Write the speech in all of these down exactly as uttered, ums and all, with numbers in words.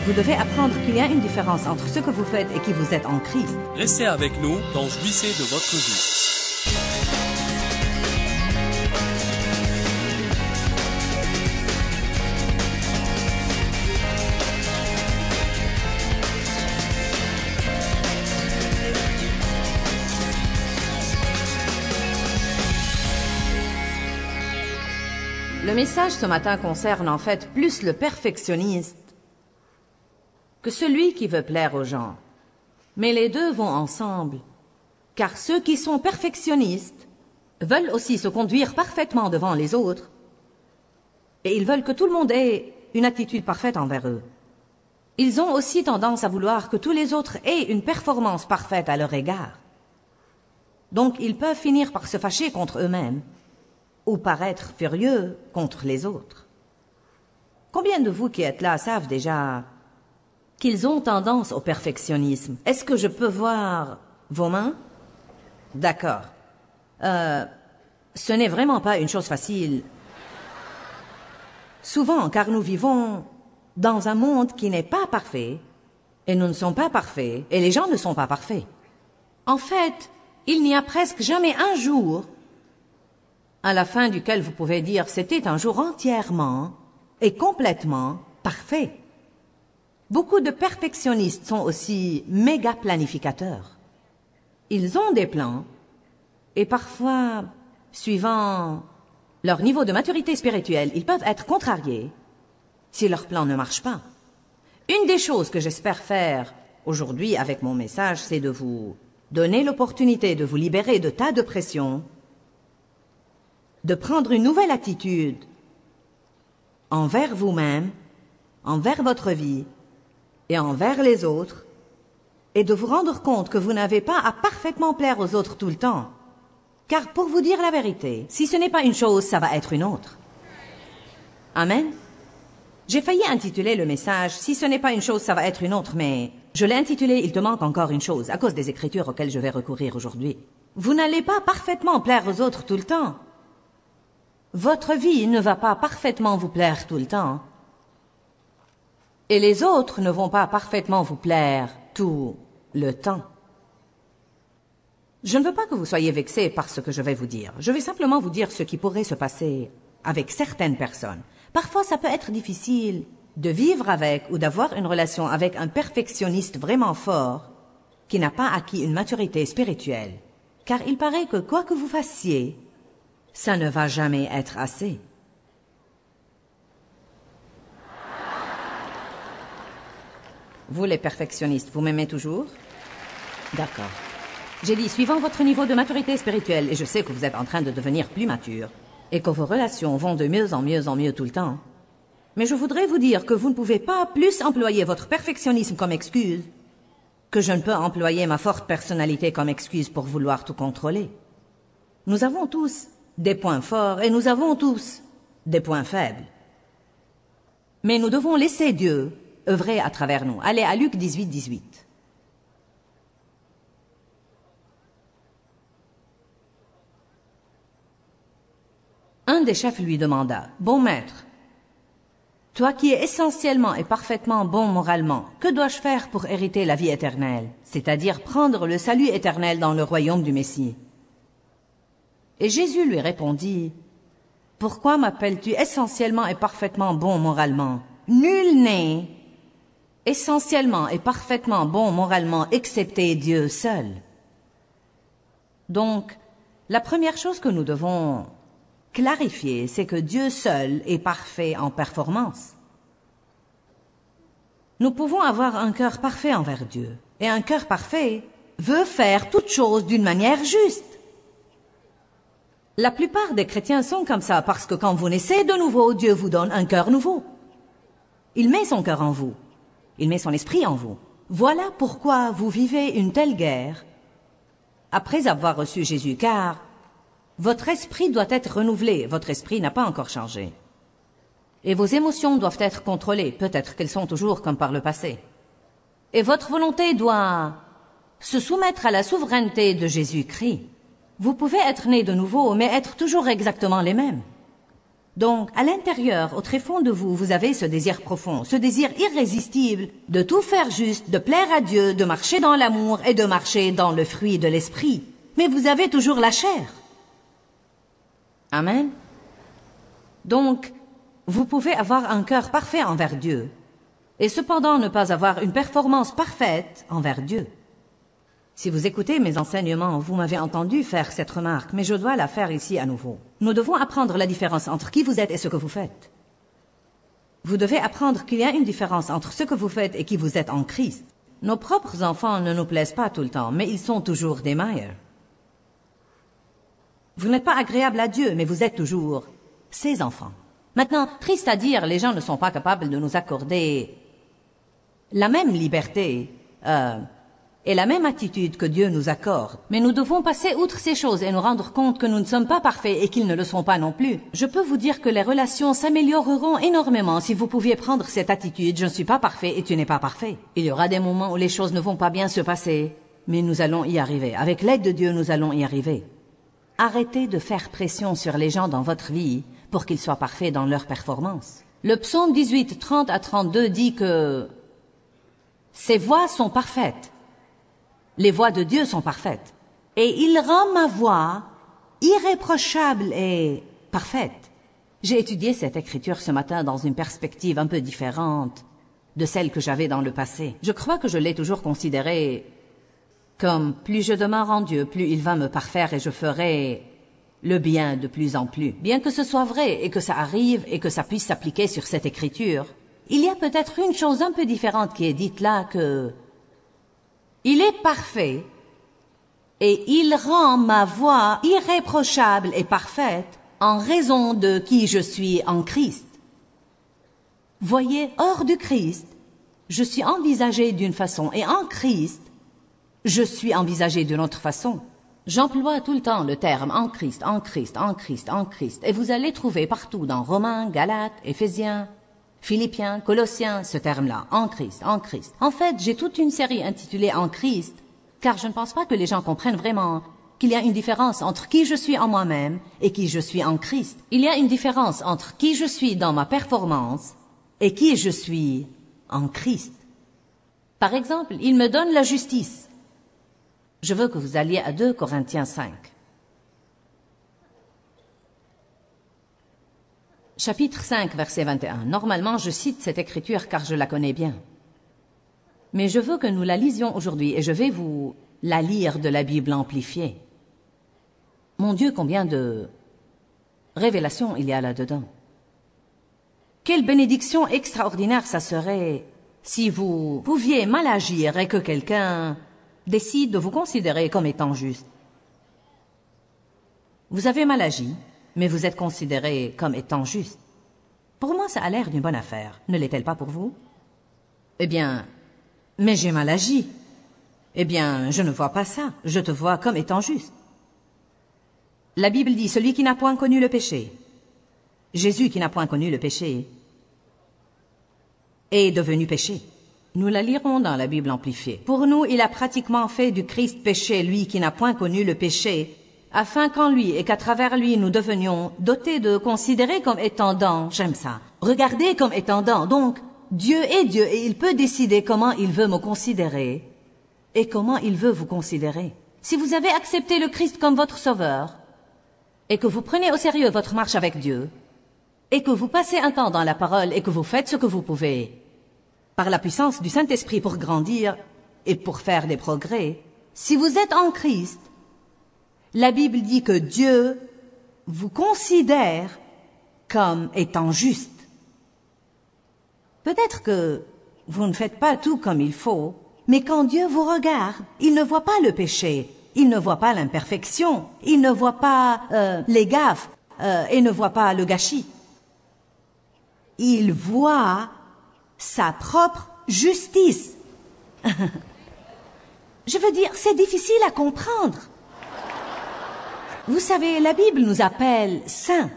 vous devez apprendre qu'il y a une différence entre ce que vous faites et qui vous êtes en Christ. Restez avec nous dans Jouissez de votre vie. Le message ce matin concerne en fait plus le perfectionniste que celui qui veut plaire aux gens. Mais les deux vont ensemble, car ceux qui sont perfectionnistes veulent aussi se conduire parfaitement devant les autres, et ils veulent que tout le monde ait une attitude parfaite envers eux. Ils ont aussi tendance à vouloir que tous les autres aient une performance parfaite à leur égard. Donc ils peuvent finir par se fâcher contre eux-mêmes, ou paraître furieux contre les autres. Combien de vous qui êtes là savent déjà qu'ils ont tendance au perfectionnisme? Est-ce que je peux voir vos mains? D'accord. Euh, ce n'est vraiment pas une chose facile. Souvent, car nous vivons dans un monde qui n'est pas parfait, et nous ne sommes pas parfaits, et les gens ne sont pas parfaits. En fait, il n'y a presque jamais un jour à la fin duquel vous pouvez dire « c'était un jour entièrement et complètement parfait ». Beaucoup de perfectionnistes sont aussi méga planificateurs. Ils ont des plans et parfois, suivant leur niveau de maturité spirituelle, ils peuvent être contrariés si leur plan ne marche pas. Une des choses que j'espère faire aujourd'hui avec mon message, c'est de vous donner l'opportunité de vous libérer de tas de pression, de prendre une nouvelle attitude envers vous-même, envers votre vie et envers les autres, et de vous rendre compte que vous n'avez pas à parfaitement plaire aux autres tout le temps. Car pour vous dire la vérité, si ce n'est pas une chose, ça va être une autre. Amen. J'ai failli intituler le message « Si ce n'est pas une chose, ça va être une autre », mais je l'ai intitulé « Il te manque encore une chose » à cause des écritures auxquelles je vais recourir aujourd'hui. Vous n'allez pas parfaitement plaire aux autres tout le temps. Votre vie ne va pas parfaitement vous plaire tout le temps. Et les autres ne vont pas parfaitement vous plaire tout le temps. Je ne veux pas que vous soyez vexés par ce que je vais vous dire. Je vais simplement vous dire ce qui pourrait se passer avec certaines personnes. Parfois, ça peut être difficile de vivre avec ou d'avoir une relation avec un perfectionniste vraiment fort qui n'a pas acquis une maturité spirituelle. Car il paraît que quoi que vous fassiez, ça ne va jamais être assez. Vous les perfectionnistes, vous m'aimez toujours? D'accord. J'ai dit, suivant votre niveau de maturité spirituelle, et je sais que vous êtes en train de devenir plus mature, et que vos relations vont de mieux en mieux en mieux tout le temps. Mais je voudrais vous dire que vous ne pouvez pas plus employer votre perfectionnisme comme excuse que je ne peux employer ma forte personnalité comme excuse pour vouloir tout contrôler. Nous avons tous des points forts et nous avons tous des points faibles. Mais nous devons laisser Dieu œuvrer à travers nous. Allez à Luc dix-huit, dix-huit. Un des chefs lui demanda, « Bon maître, toi qui es essentiellement et parfaitement bon moralement, que dois-je faire pour hériter la vie éternelle, c'est-à-dire prendre le salut éternel dans le royaume du Messie ?» Et Jésus lui répondit, « Pourquoi m'appelles-tu essentiellement et parfaitement bon moralement? Nul n'est essentiellement et parfaitement bon moralement excepté Dieu seul. » Donc, la première chose que nous devons clarifier, c'est que Dieu seul est parfait en performance. Nous pouvons avoir un cœur parfait envers Dieu, et un cœur parfait veut faire toutes choses d'une manière juste. La plupart des chrétiens sont comme ça parce que quand vous naissez de nouveau, Dieu vous donne un cœur nouveau. Il met son cœur en vous. Il met son esprit en vous. Voilà pourquoi vous vivez une telle guerre après avoir reçu Jésus, car votre esprit doit être renouvelé. Votre esprit n'a pas encore changé. Et vos émotions doivent être contrôlées. Peut-être qu'elles sont toujours comme par le passé. Et votre volonté doit se soumettre à la souveraineté de Jésus-Christ. Vous pouvez être nés de nouveau, mais être toujours exactement les mêmes. Donc, à l'intérieur, au très fond de vous, vous avez ce désir profond, ce désir irrésistible de tout faire juste, de plaire à Dieu, de marcher dans l'amour et de marcher dans le fruit de l'esprit. Mais vous avez toujours la chair. Amen. Donc, vous pouvez avoir un cœur parfait envers Dieu et cependant ne pas avoir une performance parfaite envers Dieu. Si vous écoutez mes enseignements, vous m'avez entendu faire cette remarque, mais je dois la faire ici à nouveau. Nous devons apprendre la différence entre qui vous êtes et ce que vous faites. Vous devez apprendre qu'il y a une différence entre ce que vous faites et qui vous êtes en Christ. Nos propres enfants ne nous plaisent pas tout le temps, mais ils sont toujours des meilleurs. Vous n'êtes pas agréable à Dieu, mais vous êtes toujours ses enfants. Maintenant, triste à dire, les gens ne sont pas capables de nous accorder la même liberté, euh, et la même attitude que Dieu nous accorde. Mais nous devons passer outre ces choses et nous rendre compte que nous ne sommes pas parfaits et qu'ils ne le sont pas non plus. Je peux vous dire que les relations s'amélioreront énormément si vous pouviez prendre cette attitude « je ne suis pas parfait et tu n'es pas parfait ». Il y aura des moments où les choses ne vont pas bien se passer, mais nous allons y arriver. Avec l'aide de Dieu, nous allons y arriver. Arrêtez de faire pression sur les gens dans votre vie pour qu'ils soient parfaits dans leur performance. Le psaume dix-huit, trente à trente-deux dit que « Ses voies sont parfaites ». Les voies de Dieu sont parfaites. Et il rend ma voix irréprochable et parfaite. J'ai étudié cette écriture ce matin dans une perspective un peu différente de celle que j'avais dans le passé. Je crois que je l'ai toujours considérée comme plus je demeure en Dieu, plus il va me parfaire et je ferai le bien de plus en plus. Bien que ce soit vrai et que ça arrive et que ça puisse s'appliquer sur cette écriture, il y a peut-être une chose un peu différente qui est dite là que il est parfait et il rend ma voie irréprochable et parfaite en raison de qui je suis en Christ. Voyez, hors du Christ, je suis envisagé d'une façon et en Christ, je suis envisagé d'une autre façon. J'emploie tout le temps le terme en Christ, en Christ, en Christ, en Christ et vous allez trouver partout dans Romains, Galates, Éphésiens, Philippiens, Colossiens, ce terme-là, en Christ, en Christ. En fait, j'ai toute une série intitulée en Christ, car je ne pense pas que les gens comprennent vraiment qu'il y a une différence entre qui je suis en moi-même et qui je suis en Christ. Il y a une différence entre qui je suis dans ma performance et qui je suis en Christ. Par exemple, il me donne la justice. Je veux que vous alliez à deux Corinthiens cinq. Chapitre cinq, verset vingt et un. Normalement, je cite cette écriture car je la connais bien. Mais je veux que nous la lisions aujourd'hui et je vais vous la lire de la Bible amplifiée. Mon Dieu, combien de révélations il y a là-dedans. Quelle bénédiction extraordinaire ça serait si vous pouviez mal agir et que quelqu'un décide de vous considérer comme étant juste. Vous avez mal agi, mais vous êtes considéré comme étant juste. Pour moi, ça a l'air d'une bonne affaire. Ne l'est-elle pas pour vous? Eh bien, mais j'ai mal agi. Eh bien, je ne vois pas ça. Je te vois comme étant juste. La Bible dit, celui qui n'a point connu le péché. Jésus qui n'a point connu le péché est devenu péché. Nous la lirons dans la Bible amplifiée. Pour nous, il a pratiquement fait du Christ péché, lui qui n'a point connu le péché, afin qu'en lui et qu'à travers lui nous devenions dotés de considérer comme étant dans, j'aime ça, regarder comme étant dans. Donc, Dieu est Dieu et il peut décider comment il veut me considérer et comment il veut vous considérer. Si vous avez accepté le Christ comme votre sauveur et que vous prenez au sérieux votre marche avec Dieu et que vous passez un temps dans la parole et que vous faites ce que vous pouvez par la puissance du Saint-Esprit pour grandir et pour faire des progrès, si vous êtes en Christ, la Bible dit que Dieu vous considère comme étant juste. Peut-être que vous ne faites pas tout comme il faut, mais quand Dieu vous regarde, il ne voit pas le péché, il ne voit pas l'imperfection, il ne voit pas euh, les gaffes euh, et ne voit pas le gâchis. Il voit sa propre justice. Je veux dire, c'est difficile à comprendre. Vous savez, la Bible nous appelle saints,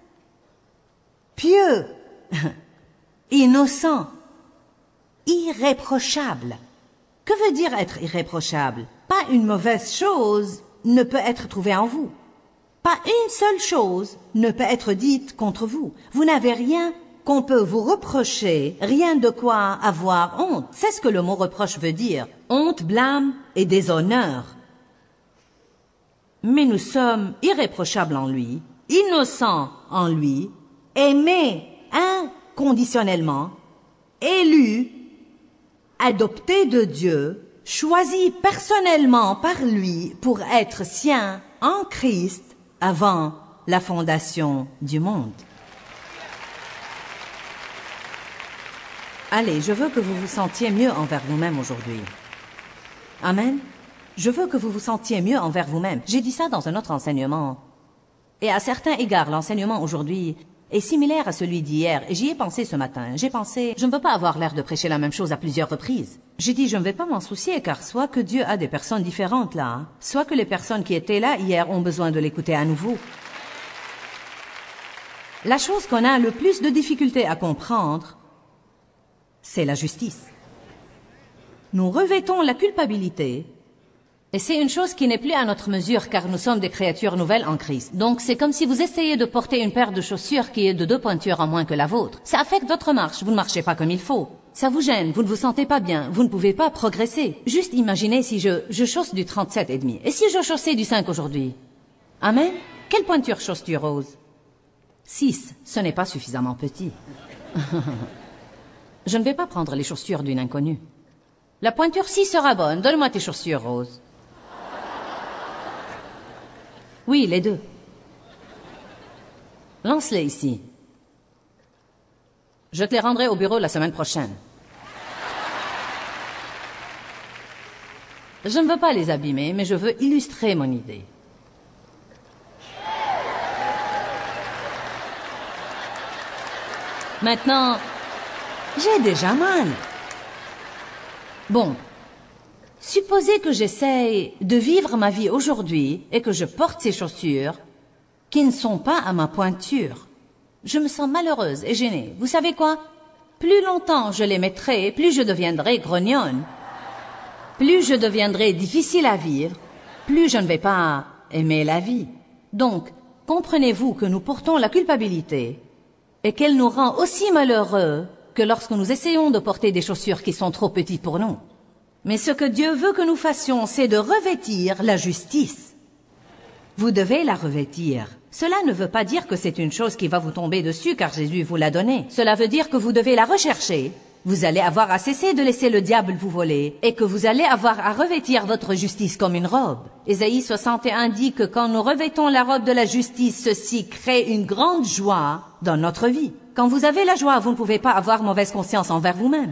pieux, innocents, irréprochables. Que veut dire être irréprochable? Pas une mauvaise chose ne peut être trouvée en vous. Pas une seule chose ne peut être dite contre vous. Vous n'avez rien qu'on peut vous reprocher, rien de quoi avoir honte. C'est ce que le mot reproche veut dire. Honte, blâme et déshonneur. Mais nous sommes irréprochables en lui, innocents en lui, aimés inconditionnellement, élus, adoptés de Dieu, choisis personnellement par lui pour être siens en Christ avant la fondation du monde. Allez, je veux que vous vous sentiez mieux envers vous-même aujourd'hui. Amen. Je veux que vous vous sentiez mieux envers vous-même. J'ai dit ça dans un autre enseignement. Et à certains égards, l'enseignement aujourd'hui est similaire à celui d'hier. Et j'y ai pensé ce matin. J'ai pensé, je ne veux pas avoir l'air de prêcher la même chose à plusieurs reprises. J'ai dit, je ne vais pas m'en soucier, car soit que Dieu a des personnes différentes là, soit que les personnes qui étaient là hier ont besoin de l'écouter à nouveau. La chose qu'on a le plus de difficulté à comprendre, c'est la justice. Nous revêtons la culpabilité, et c'est une chose qui n'est plus à notre mesure car nous sommes des créatures nouvelles en Christ. Donc c'est comme si vous essayez de porter une paire de chaussures qui est de deux pointures en moins que la vôtre. Ça affecte votre marche, vous ne marchez pas comme il faut. Ça vous gêne, vous ne vous sentez pas bien, vous ne pouvez pas progresser. Juste imaginez si je, je chausse du trente-sept et demi. Et si je chaussais du cinq aujourd'hui? Amen? Quelle pointure chausses-tu, Rose? six, ce n'est pas suffisamment petit. Je ne vais pas prendre les chaussures d'une inconnue. La pointure six sera bonne. Donne-moi tes chaussures, Rose. Oui, les deux. Lance-les ici. Je te les rendrai au bureau la semaine prochaine. Je ne veux pas les abîmer, mais je veux illustrer mon idée. Maintenant, j'ai déjà mal. Bon, supposez que j'essaye de vivre ma vie aujourd'hui et que je porte ces chaussures qui ne sont pas à ma pointure. Je me sens malheureuse et gênée. Vous savez quoi? Plus longtemps je les mettrai, plus je deviendrai grognonne. Plus je deviendrai difficile à vivre, plus je ne vais pas aimer la vie. Donc, comprenez-vous que nous portons la culpabilité et qu'elle nous rend aussi malheureux que lorsque nous essayons de porter des chaussures qui sont trop petites pour nous. Mais ce que Dieu veut que nous fassions, c'est de revêtir la justice. Vous devez la revêtir. Cela ne veut pas dire que c'est une chose qui va vous tomber dessus car Jésus vous l'a donnée. Cela veut dire que vous devez la rechercher. Vous allez avoir à cesser de laisser le diable vous voler et que vous allez avoir à revêtir votre justice comme une robe. Ésaïe soixante et un dit que quand nous revêtons la robe de la justice, ceci crée une grande joie dans notre vie. Quand vous avez la joie, vous ne pouvez pas avoir mauvaise conscience envers vous-même.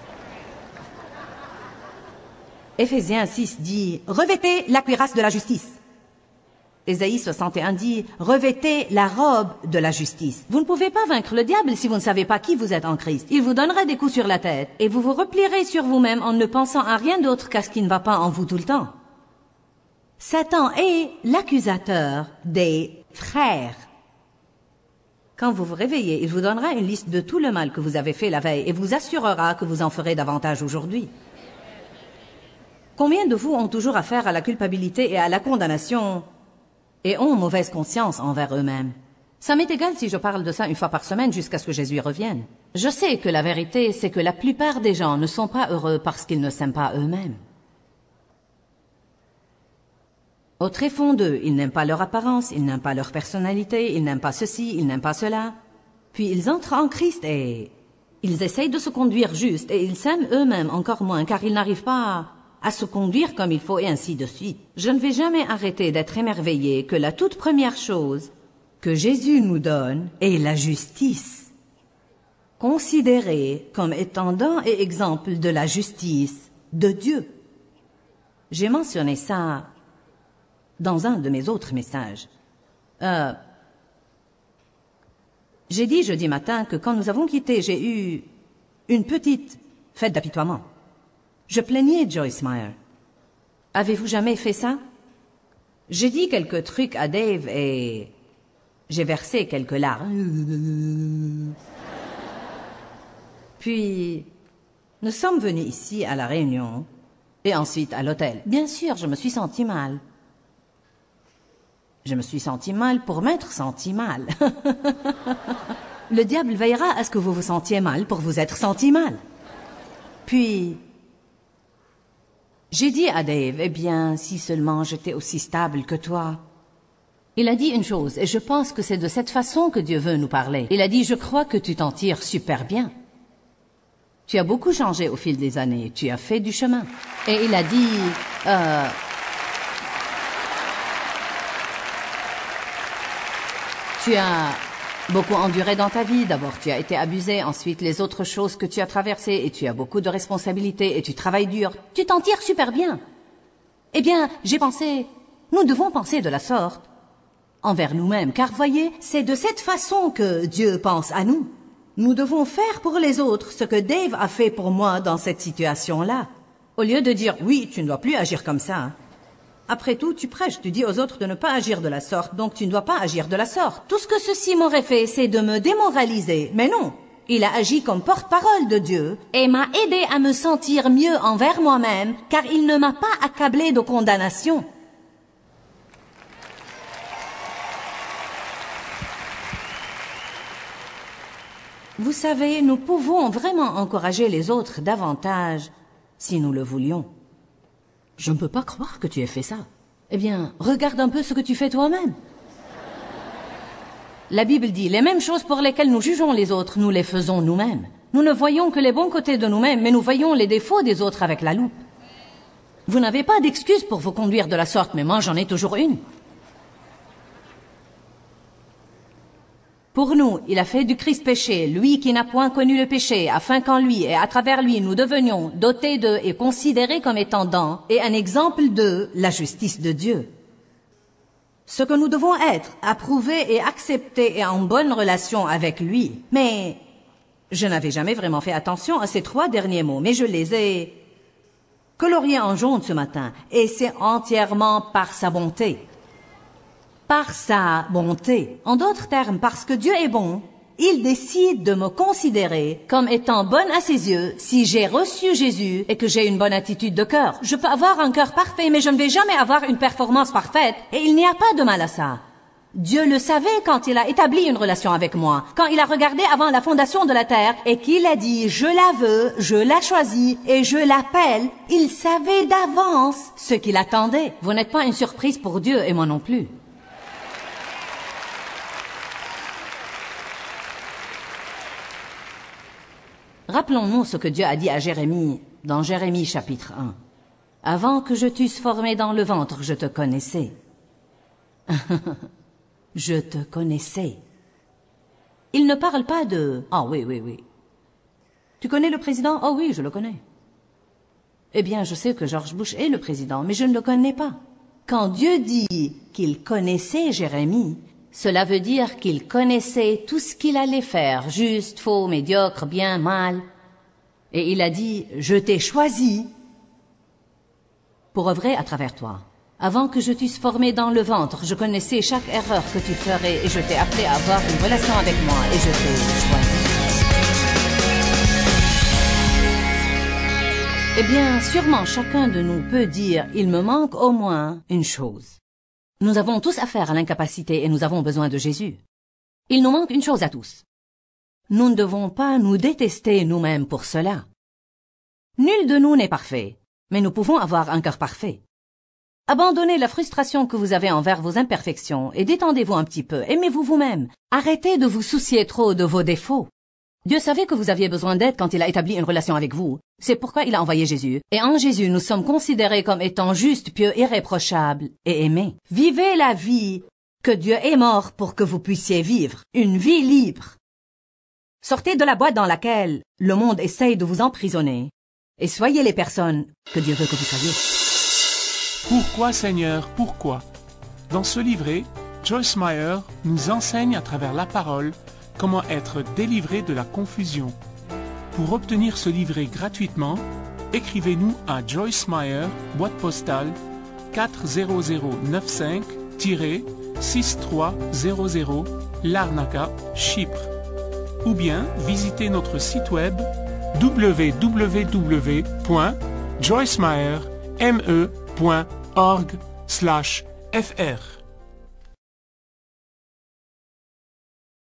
Éphésiens six dit « Revêtez la cuirasse de la justice ». Ésaïe soixante et un dit « Revêtez la robe de la justice ». Vous ne pouvez pas vaincre le diable si vous ne savez pas qui vous êtes en Christ. Il vous donnera des coups sur la tête et vous vous replierez sur vous-même en ne pensant à rien d'autre qu'à ce qui ne va pas en vous tout le temps. Satan est l'accusateur des frères. Quand vous vous réveillez, il vous donnera une liste de tout le mal que vous avez fait la veille et vous assurera que vous en ferez davantage aujourd'hui. Combien de vous ont toujours affaire à la culpabilité et à la condamnation et ont mauvaise conscience envers eux-mêmes? Ça m'est égal si je parle de ça une fois par semaine jusqu'à ce que Jésus revienne. Je sais que la vérité, c'est que la plupart des gens ne sont pas heureux parce qu'ils ne s'aiment pas eux-mêmes. Au tréfond d'eux, ils n'aiment pas leur apparence, ils n'aiment pas leur personnalité, ils n'aiment pas ceci, ils n'aiment pas cela. Puis ils entrent en Christ et ils essayent de se conduire juste et ils s'aiment eux-mêmes encore moins car ils n'arrivent pas à se conduire comme il faut et ainsi de suite. Je ne vais jamais arrêter d'être émerveillé que la toute première chose que Jésus nous donne est la justice. Considérée comme étant don et exemple de la justice de Dieu. J'ai mentionné ça dans un de mes autres messages. Euh, j'ai dit jeudi matin que quand nous avons quitté, j'ai eu une petite fête d'apitoiement. Je plaignais Joyce Meyer. Avez-vous jamais fait ça? J'ai dit quelques trucs à Dave et j'ai versé quelques larmes. Puis, nous sommes venus ici à la réunion et ensuite à l'hôtel. Bien sûr, je me suis sentie mal. Je me suis senti mal pour m'être senti mal. Le diable veillera à ce que vous vous sentiez mal pour vous être senti mal. Puis, j'ai dit à Dave, eh bien, si seulement j'étais aussi stable que toi. Il a dit une chose, et je pense que c'est de cette façon que Dieu veut nous parler. Il a dit, je crois que tu t'en tires super bien. Tu as beaucoup changé au fil des années, tu as fait du chemin. Et il a dit, euh, tu as beaucoup enduré dans ta vie. D'abord, tu as été abusé. Ensuite, les autres choses que tu as traversées. Et tu as beaucoup de responsabilités. Et tu travailles dur. Tu t'en tires super bien. Eh bien, j'ai pensé, nous devons penser de la sorte envers nous-mêmes. Car voyez, c'est de cette façon que Dieu pense à nous. Nous devons faire pour les autres ce que Dave a fait pour moi dans cette situation-là. Au lieu de dire, oui, tu ne dois plus agir comme ça. Après tout, tu prêches, tu dis aux autres de ne pas agir de la sorte, donc tu ne dois pas agir de la sorte. Tout ce que ceci m'aurait fait, c'est de me démoraliser. Mais non, il a agi comme porte-parole de Dieu et m'a aidé à me sentir mieux envers moi-même, car il ne m'a pas accablé de condamnation. Vous savez, nous pouvons vraiment encourager les autres davantage si nous le voulions. Je ne peux pas croire que tu aies fait ça. Eh bien, regarde un peu ce que tu fais toi-même. La Bible dit, les mêmes choses pour lesquelles nous jugeons les autres, nous les faisons nous-mêmes. Nous ne voyons que les bons côtés de nous-mêmes, mais nous voyons les défauts des autres avec la loupe. Vous n'avez pas d'excuse pour vous conduire de la sorte, mais moi j'en ai toujours une. Pour nous, il a fait du Christ péché, lui qui n'a point connu le péché, afin qu'en lui et à travers lui nous devenions dotés de et considérés comme étant dans et un exemple de la justice de Dieu. Ce que nous devons être, approuvés et acceptés et en bonne relation avec lui. Mais je n'avais jamais vraiment fait attention à ces trois derniers mots, mais je les ai coloriés en jaune ce matin, et c'est entièrement par sa bonté. Par sa bonté. En d'autres termes, parce que Dieu est bon, il décide de me considérer comme étant bonne à ses yeux si j'ai reçu Jésus et que j'ai une bonne attitude de cœur. Je peux avoir un cœur parfait, mais je ne vais jamais avoir une performance parfaite, et il n'y a pas de mal à ça. Dieu le savait quand il a établi une relation avec moi, quand il a regardé avant la fondation de la terre et qu'il a dit « je la veux, je la choisis et je l'appelle », il savait d'avance ce qu'il attendait. Vous n'êtes pas une surprise pour Dieu et moi non plus. Rappelons-nous ce que Dieu a dit à Jérémie dans Jérémie chapitre un. « Avant que je t'eusse formé dans le ventre, je te connaissais. » Je te connaissais. Il ne parle pas de « Ah oui, oui, oui. Tu connais le président? Oh oui, je le connais. » Eh bien, je sais que George Bush est le président, mais je ne le connais pas. Quand Dieu dit qu'il connaissait Jérémie, cela veut dire qu'il connaissait tout ce qu'il allait faire, juste, faux, médiocre, bien, mal. Et il a dit, je t'ai choisi pour œuvrer à travers toi. Avant que je t'eusse formé dans le ventre, je connaissais chaque erreur que tu ferais et je t'ai appelé à avoir une relation avec moi et je t'ai choisi. Eh bien, sûrement chacun de nous peut dire, il me manque au moins une chose. Nous avons tous affaire à l'incapacité et nous avons besoin de Jésus. Il nous manque une chose à tous. Nous ne devons pas nous détester nous-mêmes pour cela. Nul de nous n'est parfait, mais nous pouvons avoir un cœur parfait. Abandonnez la frustration que vous avez envers vos imperfections et détendez-vous un petit peu. Aimez-vous vous-même. Arrêtez de vous soucier trop de vos défauts. Dieu savait que vous aviez besoin d'aide quand il a établi une relation avec vous. C'est pourquoi il a envoyé Jésus. Et en Jésus, nous sommes considérés comme étant justes, pieux, irréprochables et aimés. Vivez la vie que Dieu est mort pour que vous puissiez vivre. Une vie libre. Sortez de la boîte dans laquelle le monde essaye de vous emprisonner. Et soyez les personnes que Dieu veut que vous soyez. Pourquoi, Seigneur, pourquoi? Dans ce livret, Joyce Meyer nous enseigne à travers la parole comment être délivré de la confusion. Pour obtenir ce livret gratuitement, écrivez-nous à Joyce Meyer, boîte postale quatre zéro zéro neuf cinq six trois zéro zéro, Larnaca, Chypre. Ou bien visitez notre site web w w w point joyce meyer point org slash f r.